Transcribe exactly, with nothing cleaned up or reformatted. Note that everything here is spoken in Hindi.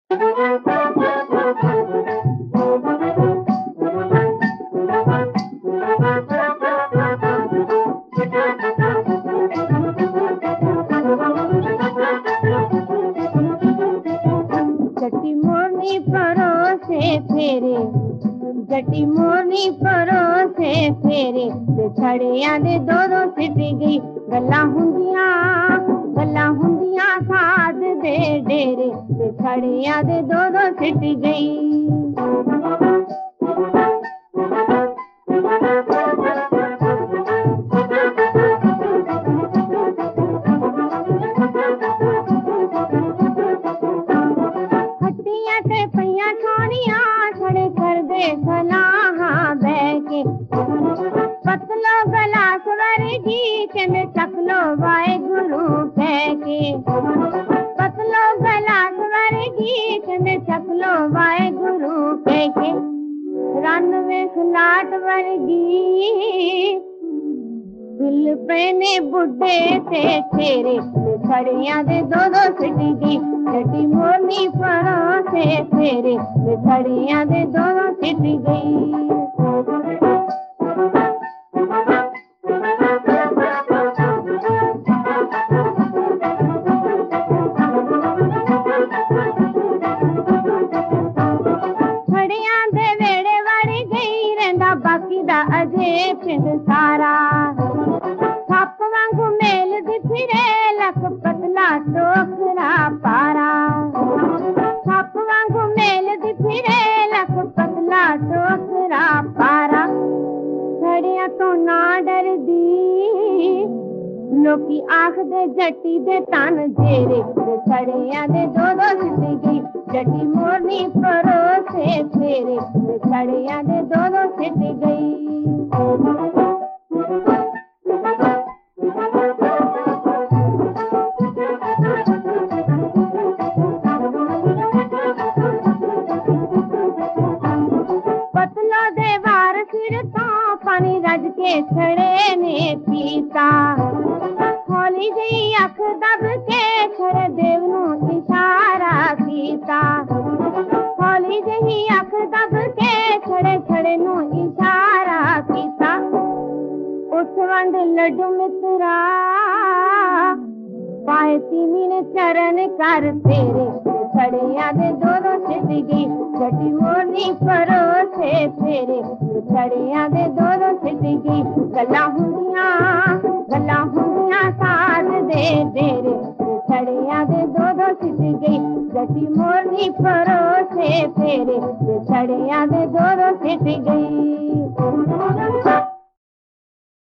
जटी मोरनी परोसे फेरे, जटी मोरनी परोसे फेरे, ते छड़िया दे दो दो सिट गई। गल्ला हुंदियां गल्ला हुंदियां साध दे डेरे, ते छड़िया दे दो दो सिट गई। सलाहा बैके पतलो गला स्वर जी के में चकलो वाए गुरु के, पतलो गला स्वर जी के में चकलो वाए गुरु के। रन में खलाट वर्गी दिल पहने बुढ़े से छेरे, छड़िया दे दो दो सिटी। जटी मोरनी परोसे फेरे, छड़िया दे दो दो सिट गई। छड़िया दे वेड़े वाड़ी गई रहंदा बाकी दा अजे पिंड सारा। थप वांगू मेल दी फिरे लख पतला टोकरा पारा। थप वांगू मेल दी फिरे लख पतला टोकरा पारा। छड़िया तो ना डर दी लोकी आखदे जटी दे तन जेरे, छड़िया दे दो दो सिट गई। जटी मोरनी परोसे फेरे, छड़िया दे दो दो सिट गई। पतलो दे वार सिर तो पानी रज के छड़े ने पीता। होली जी अख दब के छड़े देव नू इशारा कीता। होली जी अख दब के छड़े छड़े नू इशारा कीता। उठ वंड लड्डू मित्रा पाए तीन चरण कर तेरे, छड़िया दे दो दो सिट गई। जटी मोरनी परोसे फेरे, छड़िया दे दो दो सिट गई। गल्ला हुंदियां गल्ला हुंदियां साध दे डेरे, छड़िया दे दो दो सिट गई। जटी मोरनी परोसे फेरे, छड़िया दे दो दो सिट गई।